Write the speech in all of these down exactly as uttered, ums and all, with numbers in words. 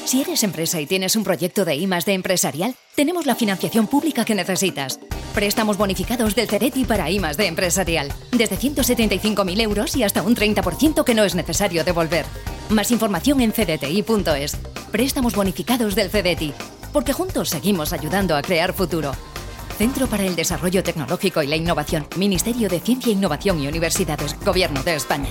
Si eres empresa y tienes un proyecto de I más D empresarial, tenemos la financiación pública que necesitas. Préstamos bonificados del Cereti para I más D empresarial. Desde ciento setenta y cinco mil euros y hasta un treinta por ciento que no es necesario devolver. Más información en c d t i punto es. Préstamos bonificados del Cereti. Porque juntos seguimos ayudando a crear futuro. Centro para el Desarrollo Tecnológico y la Innovación. Ministerio de Ciencia, Innovación y Universidades. Gobierno de España.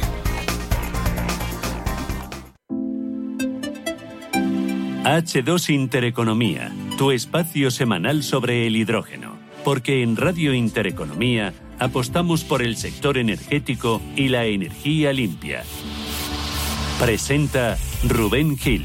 hache dos Intereconomía, tu espacio semanal sobre el hidrógeno. Porque en Radio Intereconomía apostamos por el sector energético y la energía limpia. Presenta Rubén Gil.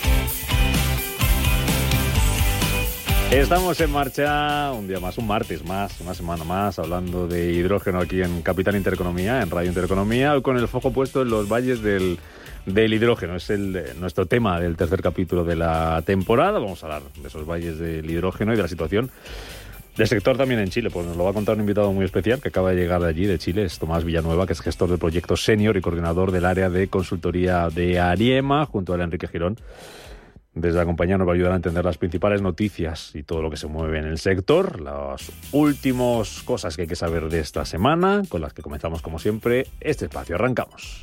Estamos en marcha un día más, un martes más, una semana más, hablando de hidrógeno aquí en Capital Intereconomía, en Radio Intereconomía, hoy con el foco puesto en los valles del, del hidrógeno. Es el, nuestro tema del tercer capítulo de la temporada. Vamos a hablar de esos valles del hidrógeno y de la situación del sector también en Chile. Pues nos lo va a contar un invitado muy especial que acaba de llegar de allí, de Chile. Es Tomás Villanueva, que es gestor del proyecto senior y coordinador del área de consultoría de Ariema, junto a Enrique Girón. Desde la compañía nos va a ayudar a entender las principales noticias y todo lo que se mueve en el sector, las últimas cosas que hay que saber de esta semana, con las que comenzamos como siempre este espacio. Arrancamos.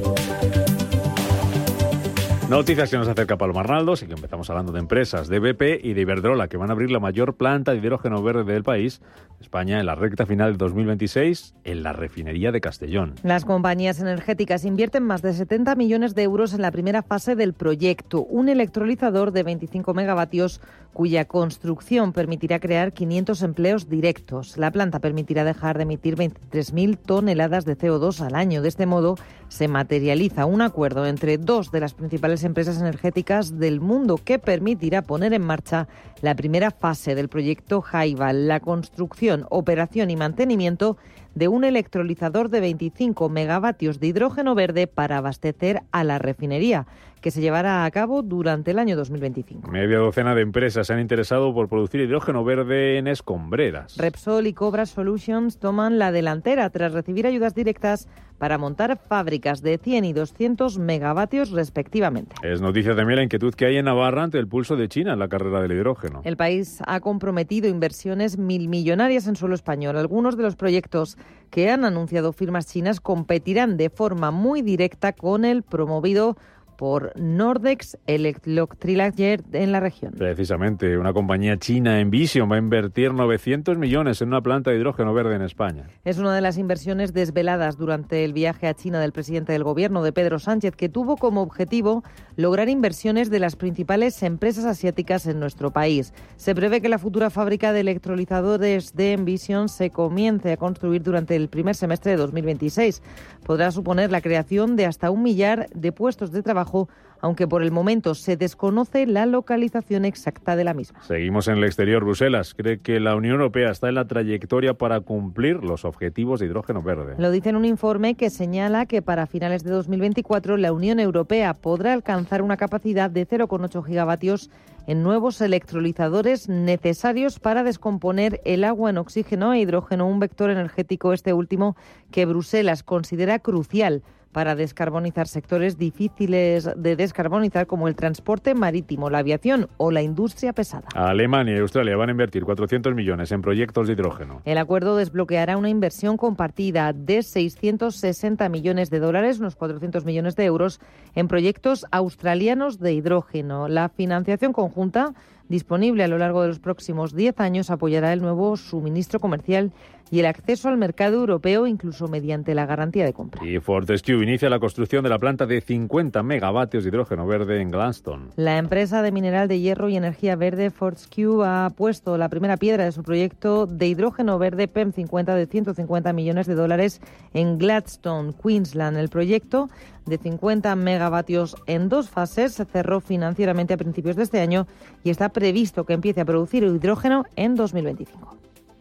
Noticias que nos acerca Paloma Arnaldo, y que empezamos hablando de empresas de B P y de Iberdrola, que van a abrir la mayor planta de hidrógeno verde del país, España, en la recta final de dos mil veintiséis, en la refinería de Castellón. Las compañías energéticas invierten más de setenta millones de euros en la primera fase del proyecto, un electrolizador de veinticinco megavatios cuya construcción permitirá crear quinientos empleos directos. La planta permitirá dejar de emitir veintitrés mil toneladas de C O dos al año. De este modo, se materializa un acuerdo entre dos de las principales empresas energéticas del mundo que permitirá poner en marcha la primera fase del proyecto Hyval, la construcción, operación y mantenimiento de un electrolizador de veinticinco megavatios de hidrógeno verde para abastecer a la refinería, que se llevará a cabo durante el año dos mil veinticinco. Media docena de empresas se han interesado por producir hidrógeno verde en escombreras. Repsol y Cobra Solutions toman la delantera tras recibir ayudas directas para montar fábricas de cien y doscientos megavatios respectivamente. Es noticia también la inquietud que hay en Navarra ante el pulso de China en la carrera del hidrógeno. El país ha comprometido inversiones milmillonarias en suelo español. Algunos de los proyectos que han anunciado firmas chinas competirán de forma muy directa con el promovido por Nordex Electrolyzer en la región. Precisamente, una compañía china, Envision, va a invertir novecientos millones en una planta de hidrógeno verde en España. Es una de las inversiones desveladas durante el viaje a China del presidente del gobierno, de Pedro Sánchez, que tuvo como objetivo lograr inversiones de las principales empresas asiáticas en nuestro país. Se prevé que la futura fábrica de electrolizadores de Envision se comience a construir durante el primer semestre de dos mil veintiséis. Podrá suponer la creación de hasta un millar de puestos de trabajo, aunque por el momento se desconoce la localización exacta de la misma. Seguimos en el exterior. Bruselas cree que la Unión Europea está en la trayectoria para cumplir los objetivos de hidrógeno verde. Lo dice en un informe que señala que para finales de dos mil veinticuatro la Unión Europea podrá alcanzar una capacidad de cero coma ocho gigavatios en nuevos electrolizadores necesarios para descomponer el agua en oxígeno e hidrógeno, un vector energético, este último, que Bruselas considera crucial para descarbonizar sectores difíciles de descarbonizar como el transporte marítimo, la aviación o la industria pesada. Alemania y Australia van a invertir cuatrocientos millones en proyectos de hidrógeno. El acuerdo desbloqueará una inversión compartida de seiscientos sesenta millones de dólares, unos cuatrocientos millones de euros, en proyectos australianos de hidrógeno. La financiación conjunta, disponible a lo largo de los próximos diez años, apoyará el nuevo suministro comercial y el acceso al mercado europeo, incluso mediante la garantía de compra. Y Fortescue inicia la construcción de la planta de cincuenta megavatios de hidrógeno verde en Gladstone. La empresa de mineral de hierro y energía verde Fortescue ha puesto la primera piedra de su proyecto de hidrógeno verde P E M cincuenta de ciento cincuenta millones de dólares en Gladstone, Queensland. El proyecto de cincuenta megavatios en dos fases se cerró financieramente a principios de este año y está previsto que empiece a producir hidrógeno en dos mil veinticinco.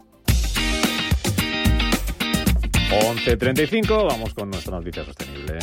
once treinta y cinco, vamos con nuestra noticia sostenible.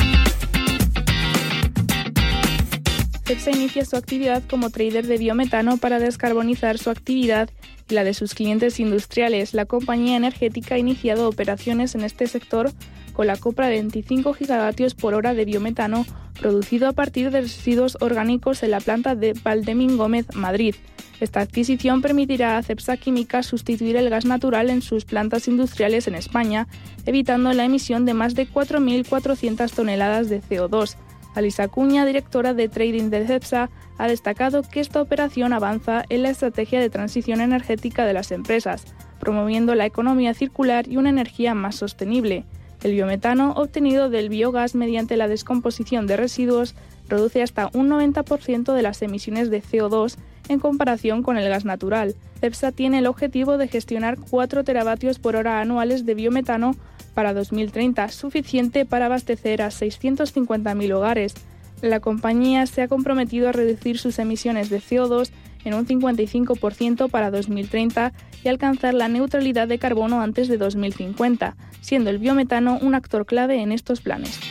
Cepsa inicia su actividad como trader de biometano para descarbonizar su actividad y la de sus clientes industriales. La compañía energética ha iniciado operaciones en este sector con la compra de veinticinco gigavatios por hora de biometano producido a partir de residuos orgánicos en la planta de Valdemín Gómez, Madrid. Esta adquisición permitirá a Cepsa Química sustituir el gas natural en sus plantas industriales en España, evitando la emisión de más de cuatro mil cuatrocientas toneladas de C O dos. Alisa Acuña, directora de Trading de Cepsa, ha destacado que esta operación avanza en la estrategia de transición energética de las empresas, promoviendo la economía circular y una energía más sostenible. El biometano, obtenido del biogás mediante la descomposición de residuos, reduce hasta un noventa por ciento de las emisiones de C O dos en comparación con el gas natural. Cepsa tiene el objetivo de gestionar cuatro teravatios por hora anuales de biometano para dos mil treinta, suficiente para abastecer a seiscientos cincuenta mil hogares. La compañía se ha comprometido a reducir sus emisiones de C O dos en un cincuenta y cinco por ciento para dos mil treinta y alcanzar la neutralidad de carbono antes de dos mil cincuenta, siendo el biometano un actor clave en estos planes.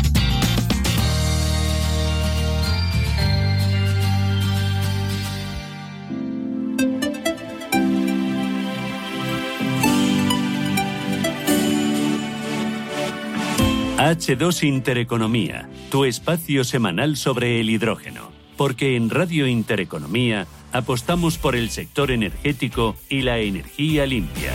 H dos Intereconomía, tu espacio semanal sobre el hidrógeno. Porque en Radio Intereconomía apostamos por el sector energético y la energía limpia.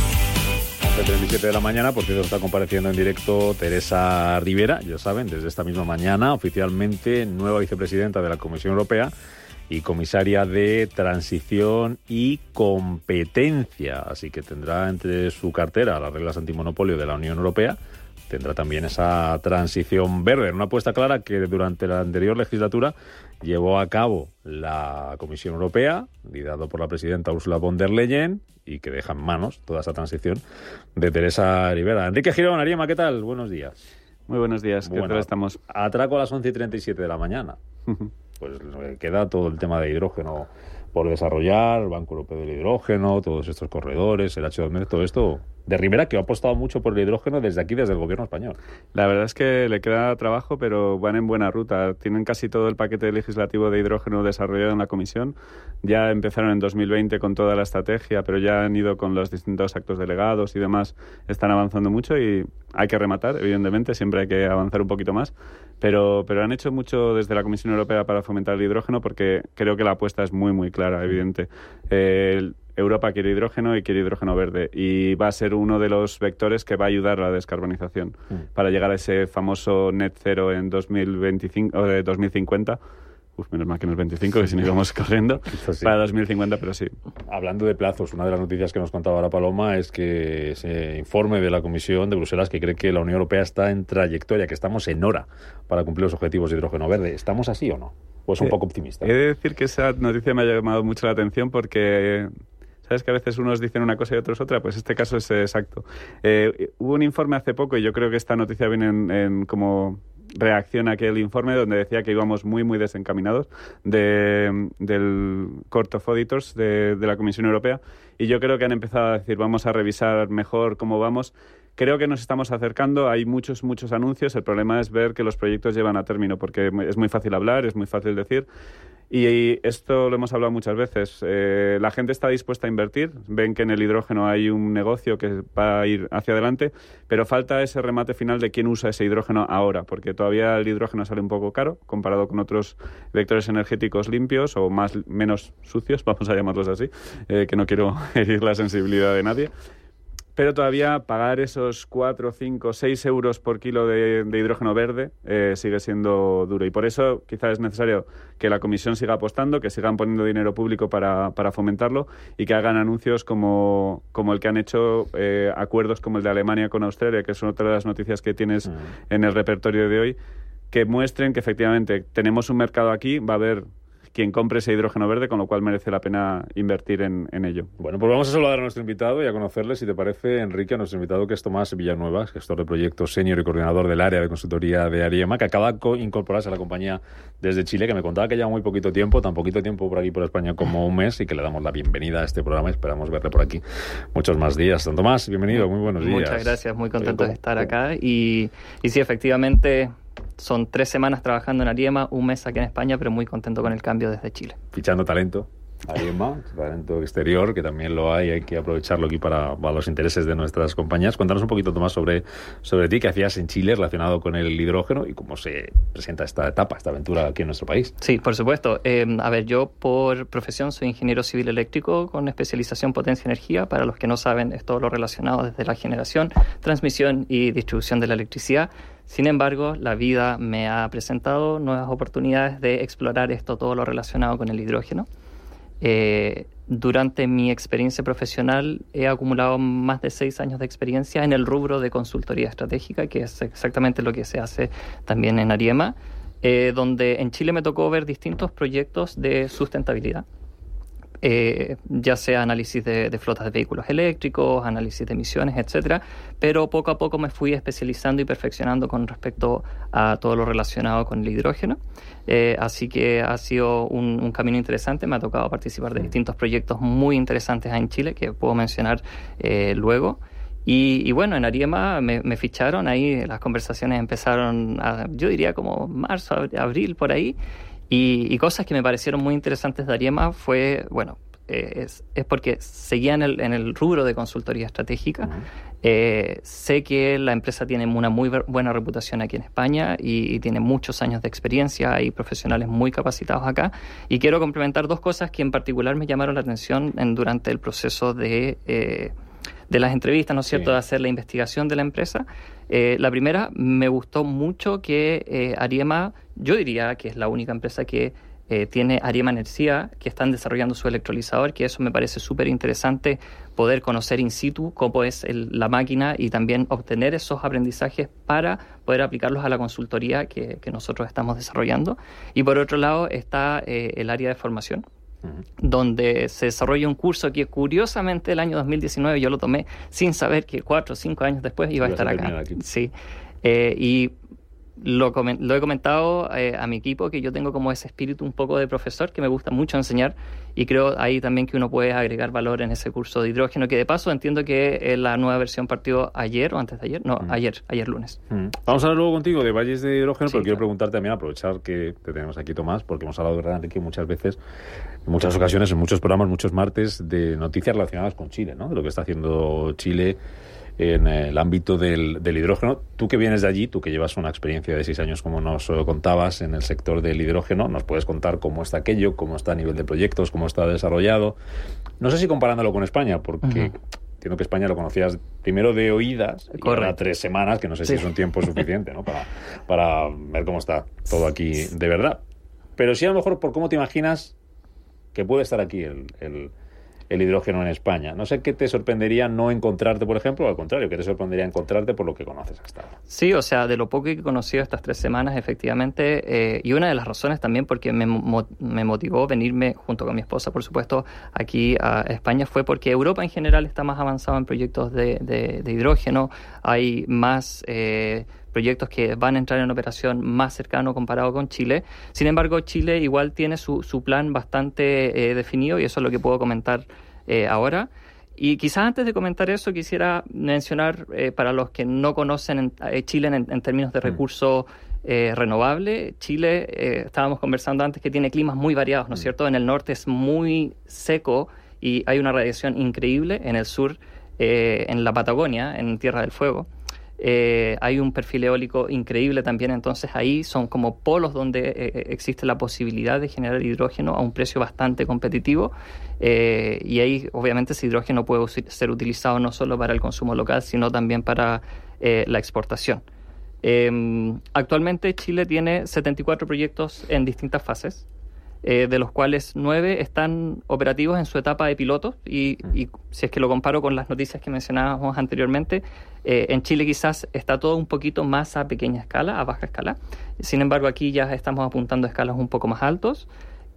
once y treinta y siete de la mañana, por cierto, está compareciendo en directo Teresa Rivera, ya saben, desde esta misma mañana, oficialmente nueva vicepresidenta de la Comisión Europea y comisaria de Transición y Competencia. Así que tendrá entre su cartera las reglas antimonopolio de la Unión Europea. Tendrá también esa transición verde, una apuesta clara que durante la anterior legislatura llevó a cabo la Comisión Europea, liderado por la presidenta Ursula von der Leyen, y que deja en manos toda esa transición de Teresa Rivera. Enrique Girón, Ariema, ¿qué tal? Buenos días. Muy buenos días, ¿qué tal estamos? Atraco a las once y treinta y siete de la mañana. Pues queda todo el tema de hidrógeno por desarrollar, Banco Europeo del Hidrógeno, todos estos corredores, el H dos M, todo esto de Rivera, que ha apostado mucho por el hidrógeno desde aquí, desde el gobierno español. La verdad es que le queda trabajo, pero van en buena ruta. Tienen casi todo el paquete legislativo de hidrógeno desarrollado en la Comisión. Ya empezaron en dos mil veinte con toda la estrategia, pero ya han ido con los distintos actos delegados y demás. Están avanzando mucho y hay que rematar, evidentemente, siempre hay que avanzar un poquito más. Pero, pero han hecho mucho desde la Comisión Europea para fomentar el hidrógeno, porque creo que la apuesta es muy, muy clara, evidente. Eh, Europa quiere hidrógeno y quiere hidrógeno verde, y va a ser uno de los vectores que va a ayudar a la descarbonización mm. para llegar a ese famoso net cero en dos mil veinticinco o de dos mil cincuenta. Uf, menos mal que no es veinticinco, que si no íbamos corriendo sí. Para dos mil cincuenta, pero sí. Hablando de plazos, una de las noticias que nos contaba ahora Paloma es que ese informe de la Comisión de Bruselas que cree que la Unión Europea está en trayectoria, que estamos en hora para cumplir los objetivos de hidrógeno verde. ¿Estamos así o no? ¿O es un eh, poco optimista? He de decir que esa noticia me ha llamado mucho la atención porque... ¿Sabes que a veces unos dicen una cosa y otros otra? Pues este caso es exacto. Eh, hubo un informe hace poco, y yo creo que esta noticia viene en, en como reacción a aquel informe donde decía que íbamos muy, muy desencaminados de, del Court of Auditors de, de la Comisión Europea, y yo creo que han empezado a decir, vamos a revisar mejor cómo vamos. Creo que nos estamos acercando, hay muchos, muchos anuncios. El problema es ver que los proyectos llevan a término, porque es muy fácil hablar, es muy fácil decir. Y esto lo hemos hablado muchas veces. Eh, la gente está dispuesta a invertir, ven que en el hidrógeno hay un negocio que va a ir hacia adelante, pero falta ese remate final de quién usa ese hidrógeno ahora, porque todavía el hidrógeno sale un poco caro comparado con otros vectores energéticos limpios o más menos sucios, vamos a llamarlos así, eh, que no quiero herir la sensibilidad de nadie. Pero todavía pagar esos cuatro, cinco, seis euros por kilo de, de hidrógeno verde eh, sigue siendo duro. Y por eso quizás es necesario que la Comisión siga apostando, que sigan poniendo dinero público para, para fomentarlo, y que hagan anuncios como, como el que han hecho, eh, acuerdos como el de Alemania con Australia, que son otra de las noticias que tienes uh-huh. en el repertorio de hoy, que muestren que efectivamente tenemos un mercado aquí, va a haber quien compre ese hidrógeno verde, con lo cual merece la pena invertir en, en ello. Bueno, pues vamos a saludar a nuestro invitado y a conocerle, si te parece, Enrique, a nuestro invitado, que es Tomás Villanueva, gestor de proyectos senior y coordinador del área de consultoría de Ariema, que acaba de incorporarse a la compañía desde Chile, que me contaba que lleva muy poquito tiempo, tan poquito tiempo por aquí, por España, como un mes, y que le damos la bienvenida a este programa y esperamos verle por aquí muchos más días. Don Tomás, bienvenido, muy buenos días. Muchas gracias, muy contento de estar acá. Y, y sí, efectivamente... Son tres semanas trabajando en Ariema, un mes aquí en España, pero muy contento con el cambio desde Chile. Fichando talento. Ariema, talento exterior, que también lo hay, hay que aprovecharlo aquí para, para los intereses de nuestras compañías. Cuéntanos un poquito, Tomás, sobre, sobre ti, qué hacías en Chile relacionado con el hidrógeno y cómo se presenta esta etapa, esta aventura aquí en nuestro país. Sí, por supuesto. Eh, a ver, yo por profesión soy ingeniero civil eléctrico con especialización potencia y energía. Para los que no saben, es todo lo relacionado desde la generación, transmisión y distribución de la electricidad. Sin embargo, la vida me ha presentado nuevas oportunidades de explorar esto, todo lo relacionado con el hidrógeno. Eh, durante mi experiencia profesional he acumulado más de seis años de experiencia en el rubro de consultoría estratégica, que es exactamente lo que se hace también en Ariema, eh, donde en Chile me tocó ver distintos proyectos de sustentabilidad. Eh, ya sea análisis de, de flotas de vehículos eléctricos, análisis de emisiones, etcétera, pero poco a poco me fui especializando y perfeccionando con respecto a todo lo relacionado con el hidrógeno. Eh, así que ha sido un, un camino interesante. Me ha tocado participar de distintos proyectos muy interesantes en Chile que puedo mencionar eh, luego. Y, y bueno, en Ariema me, me ficharon, ahí las conversaciones empezaron, a, yo diría como marzo, abril, por ahí. Y, y cosas que me parecieron muy interesantes de Ariema fue, bueno, eh, es, es porque seguía en el, en el rubro de consultoría estratégica. Uh-huh. Eh, sé que la empresa tiene una muy ver, buena reputación aquí en España y, y tiene muchos años de experiencia y profesionales muy capacitados acá. Y quiero complementar dos cosas que en particular me llamaron la atención en, durante el proceso de... Eh, de las entrevistas, ¿no es cierto?, sí. De hacer la investigación de la empresa. Eh, la primera, me gustó mucho que eh, Ariema, yo diría que es la única empresa que eh, tiene Ariema Energía, que están desarrollando su electrolizador, que eso me parece súper interesante, poder conocer in situ cómo es el, la máquina y también obtener esos aprendizajes para poder aplicarlos a la consultoría que, que nosotros estamos desarrollando. Y por otro lado está eh, el área de formación, donde se desarrolla un curso que curiosamente el año dos mil diecinueve yo lo tomé sin saber que cuatro o cinco años después iba a estar acá. Aquí. Sí. Eh, y lo, coment- lo he comentado eh, a mi equipo, que yo tengo como ese espíritu un poco de profesor, que me gusta mucho enseñar, y creo ahí también que uno puede agregar valor en ese curso de hidrógeno, que de paso entiendo que eh, la nueva versión partió ayer o antes de ayer, no, mm. ayer, ayer lunes. Mm. Vamos a hablar luego contigo de valles de hidrógeno, sí, pero claro. Quiero preguntarte también, aprovechar que te tenemos aquí, Tomás, porque hemos hablado de verdad, Enrique, muchas veces, en muchas ocasiones, en muchos programas, muchos martes, de noticias relacionadas con Chile, ¿no? De lo que está haciendo Chile en el ámbito del, del hidrógeno. Tú que vienes de allí, tú que llevas una experiencia de seis años, como nos contabas, en el sector del hidrógeno, nos puedes contar cómo está aquello, cómo está a nivel de proyectos, cómo está desarrollado. No sé si comparándolo con España, porque uh-huh. entiendo que España lo conocías primero de oídas, y ahora tres semanas, que no sé si sí. es un tiempo suficiente, ¿no? para, para ver cómo está todo aquí de verdad. Pero sí, a lo mejor, por cómo te imaginas que puede estar aquí el... el el hidrógeno en España. No sé qué te sorprendería no encontrarte, por ejemplo, o al contrario, qué te sorprendería encontrarte por lo que conoces hasta ahora. Sí, o sea, de lo poco que he conocido estas tres semanas, efectivamente, eh, y una de las razones también porque me, mo- me motivó venirme junto con mi esposa, por supuesto, aquí a España, fue porque Europa en general está más avanzada en proyectos de, de, de hidrógeno, hay más... Eh, proyectos que van a entrar en operación más cercano comparado con Chile. Sin embargo, Chile igual tiene su, su plan bastante eh, definido, y eso es lo que puedo comentar eh, ahora. Y quizás antes de comentar eso, quisiera mencionar, eh, para los que no conocen en, eh, Chile en, en términos de recursos eh, renovables, Chile, eh, estábamos conversando antes, que tiene climas muy variados, ¿no es cierto? En el norte es muy seco y hay una radiación increíble. En el sur, eh, en la Patagonia, en Tierra del Fuego, Eh, hay un perfil eólico increíble también. Entonces ahí son como polos donde eh, existe la posibilidad de generar hidrógeno a un precio bastante competitivo, eh, y ahí obviamente ese hidrógeno puede ser utilizado no solo para el consumo local, sino también para eh, la exportación. Eh, actualmente Chile tiene setenta y cuatro proyectos en distintas fases, Eh, de los cuales nueve están operativos en su etapa de piloto, y, y si es que lo comparo con las noticias que mencionábamos anteriormente, eh, en Chile quizás está todo un poquito más a pequeña escala, a baja escala. Sin embargo, aquí ya estamos apuntando a escalas un poco más altos,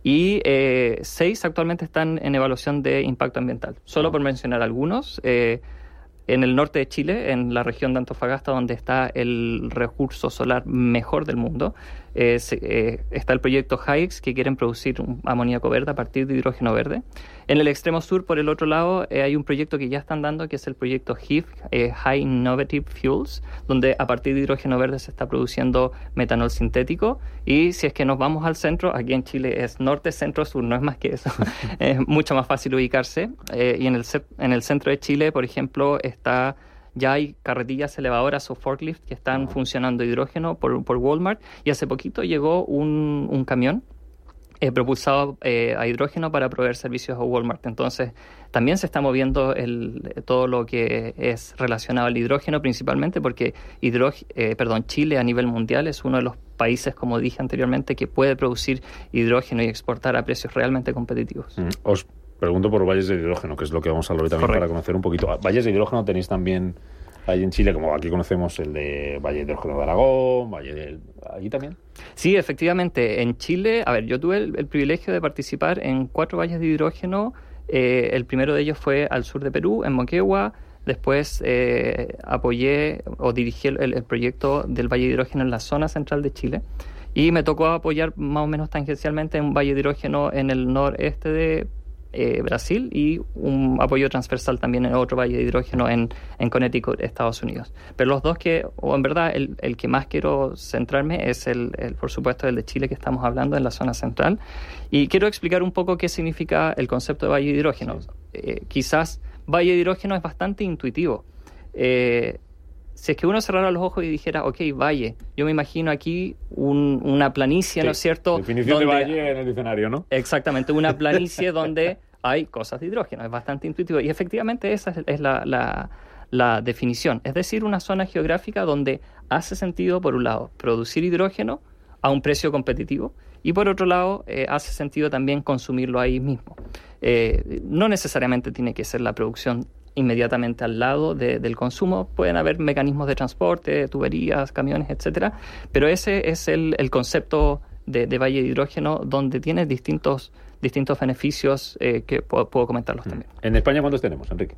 y eh, seis actualmente están en evaluación de impacto ambiental. Solo por mencionar algunos, eh, en el norte de Chile, en la región de Antofagasta, donde está el recurso solar mejor del mundo, eh, se, eh, está el proyecto Hyex, que quieren producir un amoníaco verde a partir de hidrógeno verde. En el extremo sur, por el otro lado, eh, hay un proyecto que ya están dando, que es el proyecto H I F, eh, High Innovative Fuels, donde a partir de hidrógeno verde se está produciendo metanol sintético. Y si es que nos vamos al centro, aquí en Chile es norte, centro, sur, no es más que eso. Es mucho más fácil ubicarse. Eh, y en el, en el centro de Chile, por ejemplo, está... Ya hay carretillas elevadoras o forklift que están uh-huh. funcionando hidrógeno por, por Walmart, y hace poquito llegó un, un camión eh, propulsado eh, a hidrógeno para proveer servicios a Walmart. Entonces, también se está moviendo el, todo lo que es relacionado al hidrógeno, principalmente porque hidrógeno, eh, perdón, Chile a nivel mundial es uno de los países, como dije anteriormente, que puede producir hidrógeno y exportar a precios realmente competitivos. Mm. Os pregunto por valles de hidrógeno, que es lo que vamos a hablar hoy también. Correcto. Para conocer un poquito. Valles de hidrógeno tenéis también ahí en Chile, como aquí conocemos el de Valle de Hidrógeno de Aragón, Valle del... ¿Allí también? Sí, efectivamente. En Chile, a ver, yo tuve el, el privilegio de participar en cuatro valles de hidrógeno. Eh, el primero de ellos fue al sur de Perú, en Moquegua. Después eh, apoyé o dirigí el, el proyecto del Valle de Hidrógeno en la zona central de Chile. Y me tocó apoyar más o menos tangencialmente un Valle de Hidrógeno en el noreste de Eh, Brasil, y un apoyo transversal también en otro valle de hidrógeno en, en Connecticut, Estados Unidos. Pero los dos que, o en verdad el, el que más quiero centrarme es el, el, por supuesto, el de Chile, que estamos hablando en la zona central. Y quiero explicar un poco qué significa el concepto de valle de hidrógeno. Sí. Eh, quizás valle de hidrógeno es bastante intuitivo. Eh, Si es que uno cerrara los ojos y dijera, ok, valle, yo me imagino aquí un, una planicie, sí, ¿no es cierto? Definición donde, de valle en el diccionario, ¿no? Exactamente, una planicie donde hay cosas de hidrógeno, es bastante intuitivo. Y efectivamente esa es, es la, la, la definición, es decir, una zona geográfica donde hace sentido, por un lado, producir hidrógeno a un precio competitivo, y por otro lado, eh, hace sentido también consumirlo ahí mismo. Eh, no necesariamente tiene que ser la producción inmediatamente al lado de, del consumo. Pueden haber mecanismos de transporte, tuberías, camiones, etcétera, pero ese es el, el concepto de, de valle de hidrógeno, donde tiene distintos distintos beneficios eh, que puedo, puedo comentarlos también. ¿En España cuántos tenemos, Enrique?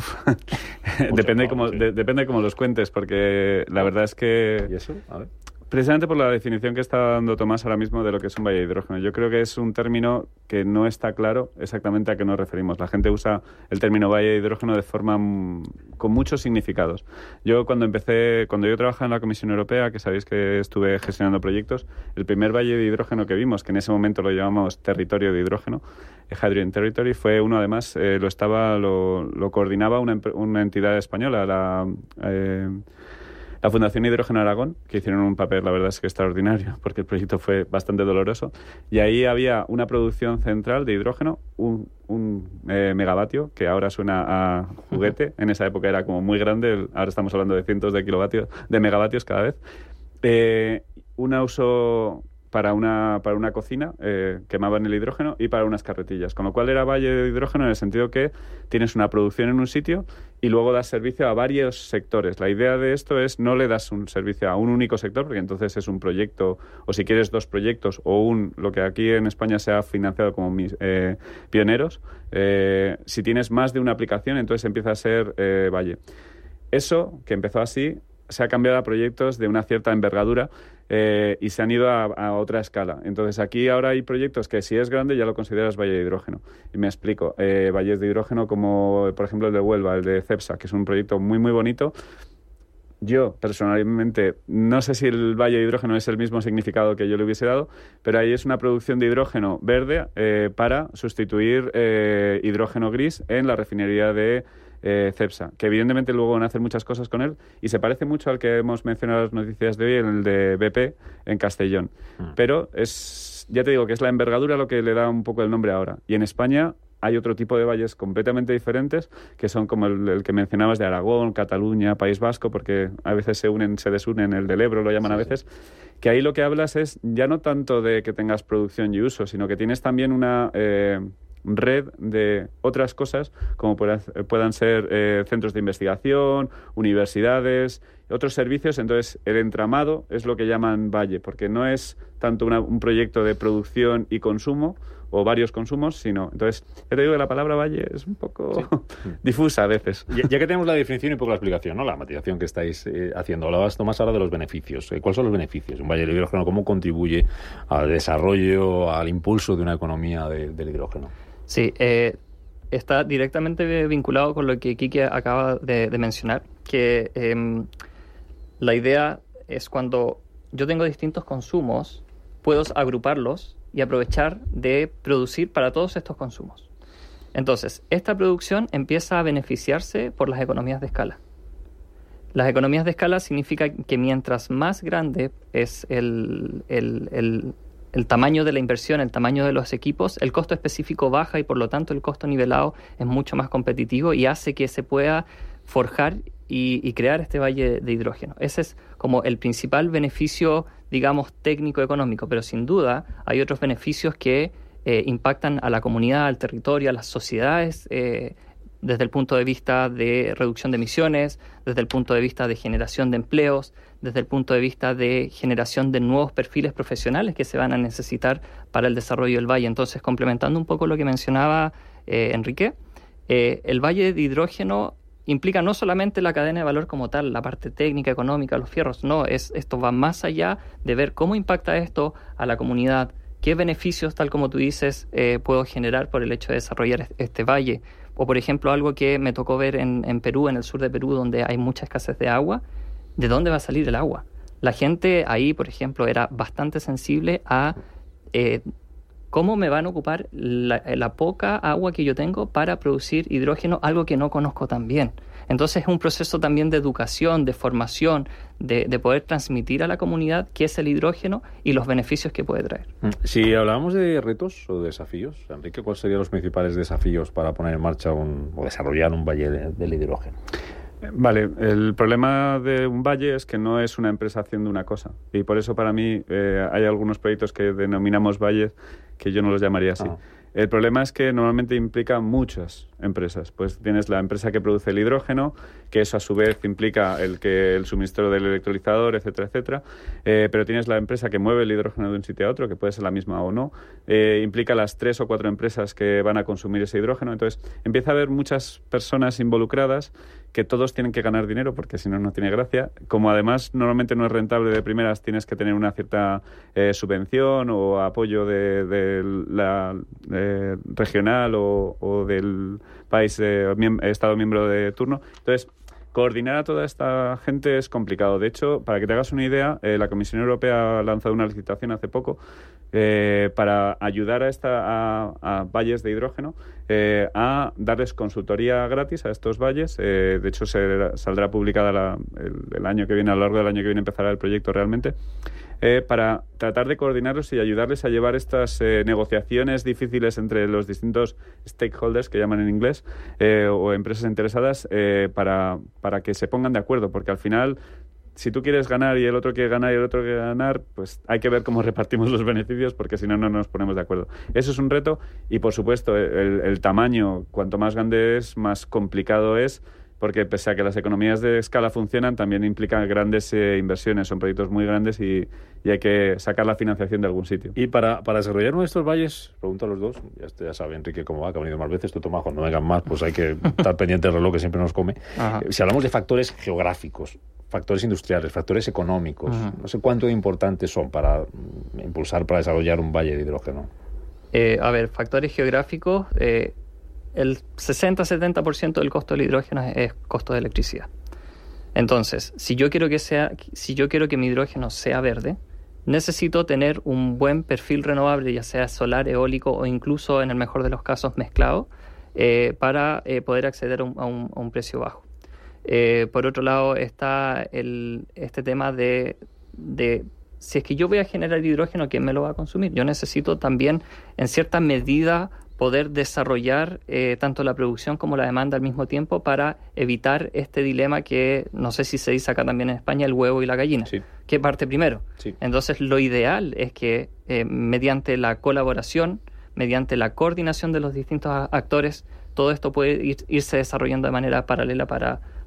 depende cómo de, depende cómo los cuentes, porque la verdad es que... ¿Y eso? A ver. Precisamente por la definición que está dando Tomás ahora mismo de lo que es un valle de hidrógeno. Yo creo que es un término que no está claro exactamente a qué nos referimos. La gente usa el término valle de hidrógeno de forma m- con muchos significados. Yo cuando empecé, cuando yo trabajaba en la Comisión Europea, que sabéis que estuve gestionando proyectos, el primer valle de hidrógeno que vimos, que en ese momento lo llamamos territorio de hidrógeno, Hydrogen Territory, fue uno, además, eh, lo estaba, lo, lo coordinaba una, una entidad española, la... Eh, La Fundación Hidrógeno Aragón, que hicieron un papel, la verdad es que extraordinario, porque el proyecto fue bastante doloroso. Y ahí había una producción central de hidrógeno, un, un eh, megavatio, que ahora suena a juguete. En esa época era como muy grande, ahora estamos hablando de cientos de kilovatios, de megavatios cada vez. Eh, un uso para una, para una cocina, eh, quemaban el hidrógeno, y para unas carretillas. Con lo cual era valle de hidrógeno en el sentido que tienes una producción en un sitio y luego das servicio a varios sectores. La idea de esto es no le das un servicio a un único sector, porque entonces es un proyecto, o si quieres dos proyectos, o un, lo que aquí en España se ha financiado como eh, pioneros. Eh, si tienes más de una aplicación, entonces empieza a ser eh, valle. Eso, que empezó así, se ha cambiado a proyectos de una cierta envergadura eh, y se han ido a, a otra escala. Entonces aquí ahora hay proyectos que si es grande ya lo consideras valle de hidrógeno. Y me explico. Eh, valles de hidrógeno como, por ejemplo, el de Huelva, el de Cepsa, que es un proyecto muy, muy bonito. Yo, personalmente, no sé si el valle de hidrógeno es el mismo significado que yo le hubiese dado, pero ahí es una producción de hidrógeno verde eh, para sustituir eh, hidrógeno gris en la refinería de Eh, Cepsa, que evidentemente luego van a hacer muchas cosas con él, y se parece mucho al que hemos mencionado en las noticias de hoy, en el de B P en Castellón. Mm. Pero es, ya te digo, que es la envergadura lo que le da un poco el nombre ahora. Y en España hay otro tipo de valles completamente diferentes, que son como el, el que mencionabas de Aragón, Cataluña, País Vasco, porque a veces se unen, se desunen, el del Ebro lo llaman sí, a veces, sí. Que ahí lo que hablas es ya no tanto de que tengas producción y uso, sino que tienes también una... Eh, red de otras cosas como puedan ser eh, centros de investigación, universidades otros servicios. Entonces, el entramado es lo que llaman valle, porque no es tanto una, un proyecto de producción y consumo, o varios consumos, sino... Entonces, ya te digo que la palabra valle es un poco sí. difusa a veces. Ya, ya que tenemos la definición y un poco la explicación, ¿no? La matización que estáis eh, haciendo. Hablabas, Tomás, ahora de los beneficios. Eh, ¿Cuáles son los beneficios? Un valle de hidrógeno, ¿cómo contribuye al desarrollo, al impulso de una economía de, del hidrógeno? Sí, eh, está directamente vinculado con lo que Quique acaba de, de mencionar, que eh, la idea es cuando yo tengo distintos consumos, puedo agruparlos y aprovechar de producir para todos estos consumos. Entonces, esta producción empieza a beneficiarse por las economías de escala. Las economías de escala significa que mientras más grande es el, el, el, el tamaño de la inversión, el tamaño de los equipos, el costo específico baja y por lo tanto el costo nivelado es mucho más competitivo y hace que se pueda forjar y, y crear este valle de hidrógeno. Ese es como el principal beneficio, digamos, técnico-económico, pero sin duda hay otros beneficios que eh, impactan a la comunidad, al territorio, a las sociedades, eh, desde el punto de vista de reducción de emisiones, desde el punto de vista de generación de empleos, desde el punto de vista de generación de nuevos perfiles profesionales que se van a necesitar para el desarrollo del valle. Entonces, complementando un poco lo que mencionaba eh, Enrique, eh, el valle de hidrógeno implica no solamente la cadena de valor como tal, la parte técnica, económica, los fierros, no, es, esto va más allá de ver cómo impacta esto a la comunidad, qué beneficios, tal como tú dices, eh, puedo generar por el hecho de desarrollar este valle. O, por ejemplo, algo que me tocó ver en, en Perú, en el sur de Perú, donde hay mucha escasez de agua, ¿de dónde va a salir el agua? La gente ahí, por ejemplo, era bastante sensible a eh, cómo me van a ocupar la, la poca agua que yo tengo para producir hidrógeno, algo que no conozco tan bien. Entonces es un proceso también de educación, de formación, de, de poder transmitir a la comunidad qué es el hidrógeno y los beneficios que puede traer. Si hablábamos de retos o desafíos, Enrique, ¿cuáles serían los principales desafíos para poner en marcha un, o desarrollar un valle de, del hidrógeno? Vale, el problema de un valle es que no es una empresa haciendo una cosa. Y por eso para mí eh, hay algunos proyectos que denominamos valles que yo no los llamaría así. Ah. El problema es que normalmente implica muchas empresas. Pues tienes la empresa que produce el hidrógeno, que eso a su vez implica el que el suministro del electrolizador, etcétera, etcétera. Eh, pero tienes la empresa que mueve el hidrógeno de un sitio a otro, que puede ser la misma o no. Eh, implica las tres o cuatro empresas que van a consumir ese hidrógeno. Entonces empieza a haber muchas personas involucradas que todos tienen que ganar dinero, porque si no, no tiene gracia. Como además normalmente no es rentable de primeras, tienes que tener una cierta eh, subvención o apoyo de, de la eh, regional o, o del país, eh, miem- Estado miembro de turno. Entonces, coordinar a toda esta gente es complicado. De hecho, para que te hagas una idea, eh, la Comisión Europea ha lanzado una licitación hace poco eh, para ayudar a, esta, a, a valles de hidrógeno eh, a darles consultoría gratis a estos valles. Eh, de hecho, se, saldrá publicada la, el, el año que viene, a lo largo del año que viene empezará el proyecto realmente. Eh, para tratar de coordinarlos y ayudarles a llevar estas eh, negociaciones difíciles entre los distintos stakeholders, que llaman en inglés, eh, o empresas interesadas, eh, para, para que se pongan de acuerdo, porque al final, si tú quieres ganar y el otro quiere ganar y el otro quiere ganar, pues hay que ver cómo repartimos los beneficios, porque si no, no nos ponemos de acuerdo. Eso es un reto y, por supuesto, el, el tamaño, cuanto más grande es, más complicado es, porque pese a que las economías de escala funcionan, también implican grandes eh, inversiones, son proyectos muy grandes y, y hay que sacar la financiación de algún sitio. Y para, para desarrollar nuestros valles, pregunto a los dos, ya, ya sabe Enrique cómo va, que ha venido más veces, tú Tomás, cuando vengan más, pues hay que estar pendiente del reloj que siempre nos come. Eh, si hablamos de factores geográficos, factores industriales, factores económicos, Ajá. no sé cuánto importantes son para impulsar, para desarrollar un valle de hidrógeno. Eh, a ver, factores geográficos... Eh, el sesenta a setenta por ciento del costo del hidrógeno es, es costo de electricidad. Entonces, si yo quiero que sea, si yo quiero que mi hidrógeno sea verde, necesito tener un buen perfil renovable, ya sea solar, eólico o incluso, en el mejor de los casos, mezclado, eh, para eh, poder acceder a un, a, un, a un precio bajo. Eh, por otro lado, está el, este tema de, de si es que yo voy a generar hidrógeno, ¿quién me lo va a consumir? Yo necesito también, en cierta medida, poder desarrollar eh, tanto la producción como la demanda al mismo tiempo para evitar este dilema que, no sé si se dice acá también en España, el huevo y la gallina. Sí. ¿Qué parte primero? Sí. Entonces, lo ideal es que eh, mediante la colaboración, mediante la coordinación de los distintos actores, todo esto puede ir, irse desarrollando de manera paralela para,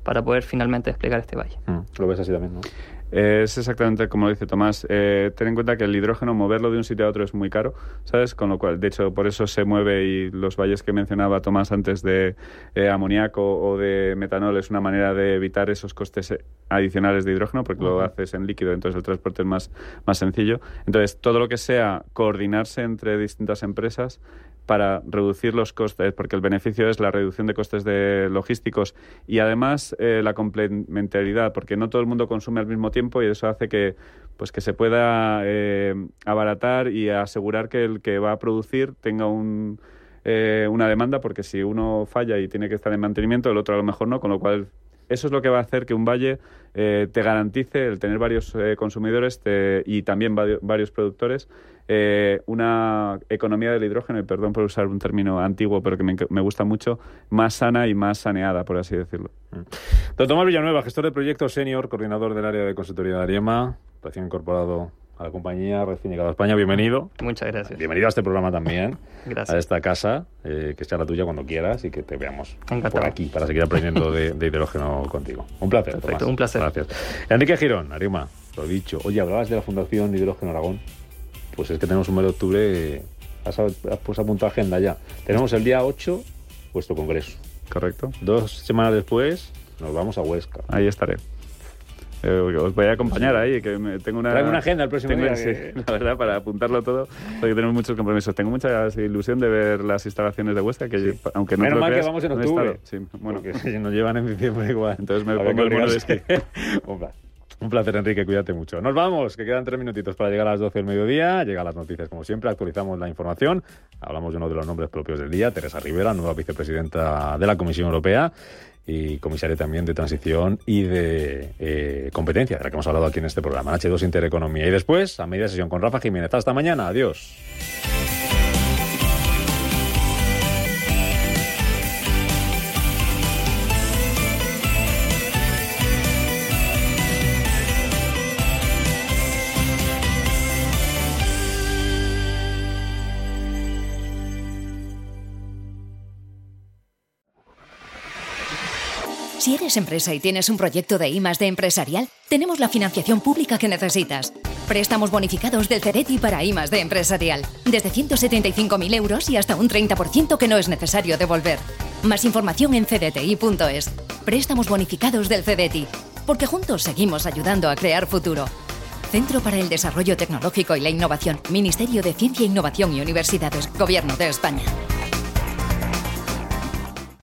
para poder finalmente desplegar este valle. Mm, lo ves así también, ¿no? Es exactamente como lo dice Tomás. Eh, ten en cuenta que el hidrógeno, moverlo de un sitio a otro es muy caro, ¿sabes? Con lo cual, de hecho, por eso se mueve, y los valles que mencionaba Tomás antes de eh, amoníaco o de metanol es una manera de evitar esos costes adicionales de hidrógeno, porque uh-huh. lo haces en líquido, entonces el transporte es más, más sencillo. Entonces, todo lo que sea coordinarse entre distintas empresas para reducir los costes, porque el beneficio es la reducción de costes de logísticos y además eh, la complementariedad, porque no todo el mundo consume al mismo tiempo, y eso hace que pues que se pueda eh, abaratar y asegurar que el que va a producir tenga un, eh, una demanda, porque si uno falla y tiene que estar en mantenimiento, el otro a lo mejor no, con lo cual eso es lo que va a hacer que un valle eh, te garantice el tener varios eh, consumidores te, y también va- varios productores, eh, una economía del hidrógeno, y perdón por usar un término antiguo, pero que me, me gusta mucho, más sana y más saneada, por así decirlo. Don Tomás Villanueva, gestor de proyectos senior, coordinador del área de consultoría de Ariema, recién incorporado a la compañía, recién llegado a España, bienvenido. Muchas gracias. Bienvenido a este programa también. Gracias. A esta casa, eh, que sea la tuya cuando quieras y que te veamos Encantado. por aquí para seguir aprendiendo de, de hidrógeno contigo. Un placer, Perfecto, Tomás. un placer. Gracias. Enrique Girón, Ariema, lo dicho. Oye, hablabas de la Fundación Hidrógeno Aragón. Pues es que tenemos un mes de octubre, has, has pues apuntado agenda ya. Tenemos el día ocho vuestro congreso. ¿Correcto? Dos semanas después nos vamos a Huesca. Ahí estaré. Eh, os voy a acompañar ahí, que me, tengo una... Traigo una agenda el próximo tengo, día. sí, Que... la verdad, para apuntarlo todo, porque tenemos muchos compromisos. Tengo mucha ilusión de ver las instalaciones de Huesca, que sí. aunque no Menos te lo mal creas, que vamos en no he octubre. estado. Sí, bueno, porque si nos llevan en diciembre igual. Entonces me Habrá pongo el que mono de olvidarse. esquí. Un placer, Enrique, cuídate mucho. Nos vamos, que quedan tres minutitos para llegar a las doce del mediodía. Llegan las noticias, como siempre, actualizamos la información. Hablamos de uno de los nombres propios del día, Teresa Rivera, nueva vicepresidenta de la Comisión Europea y comisaria también de Transición y de eh, Competencia, de la que hemos hablado aquí en este programa, H dos Intereconomía. Y después, a media sesión con Rafa Jiménez. Hasta mañana, adiós. Si eres empresa y tienes un proyecto de I más D empresarial, tenemos la financiación pública que necesitas. Préstamos bonificados del CEDETI para I más D empresarial. Desde ciento setenta y cinco mil euros y hasta un treinta por ciento que no es necesario devolver. Más información en c d t i punto es. Préstamos bonificados del CEDETI. Porque juntos seguimos ayudando a crear futuro. Centro para el Desarrollo Tecnológico y la Innovación. Ministerio de Ciencia, Innovación y Universidades. Gobierno de España.